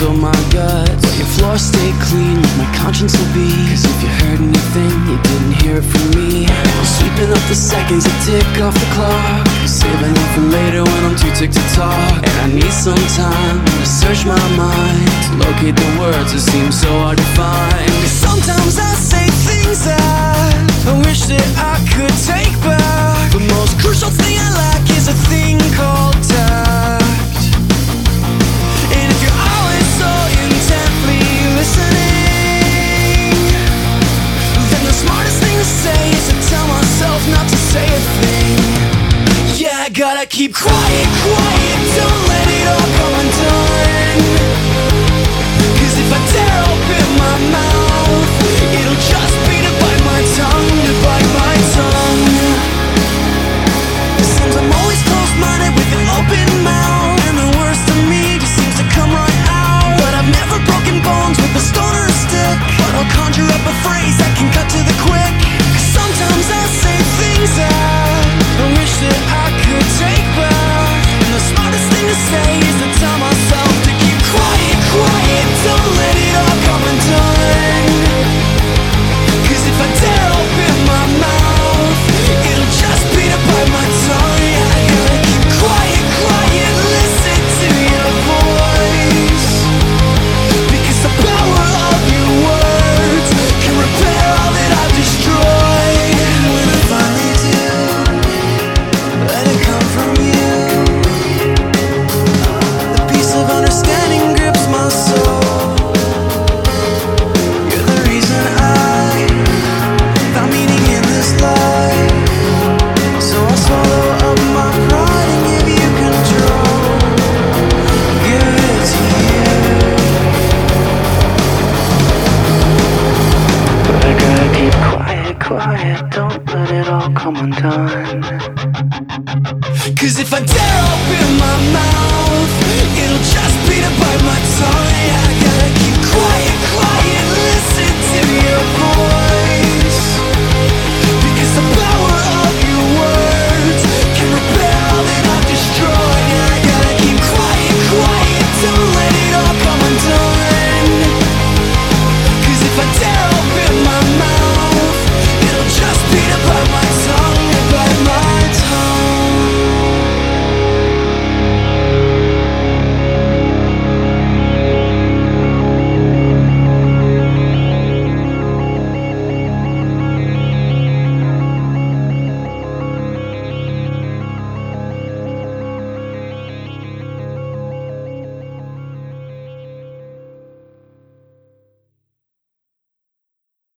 spill my guts, but your floor stay clean like my conscience will be. Cause if you heard anything, you didn't hear it from me. I'm sweeping up the seconds that tick off the clock, saving them for later when I'm too tick to talk. And I need some time to search my mind, to locate the words that seem so hard to find. Cause sometimes I say things that I wish that I could take back. The most crucial thing I lack is a thing called tact. And if you're always so intently listening, then the smartest thing to say is to tell myself not to say a thing. Yeah, I gotta keep quiet, quiet, don't let it all come undone. Cause if I dare open my mouth, it'll just be to bite my tongue, to bite my tongue. It seems I'm always closed-minded with an open mouth, and the worst of me just seems to come right out. But I've never broken bones with a stone or a stick, but I'll conjure up a phrase that can cut to the quick. Cause sometimes I say things that I wish that I could take back, and the smartest thing to say is to tell myself to keep quiet, quiet, don't let it all come undone. Cause if I dare open my mouth, it'll just be to bite my tongue. Yeah, I gotta keep quiet, quiet, listen to your voice, because the power of your words can repair all that I've destroyed. When I finally do let it come from you, the peace of understanding grips my soul. You're the reason I found meaning in this life, so I'll swallow up my pride and give you control. Give it to you. But I gotta keep quiet, quiet, don't let it all come undone. Cause if I dare open my mouth, it'll just be to bite my tongue. Yeah, I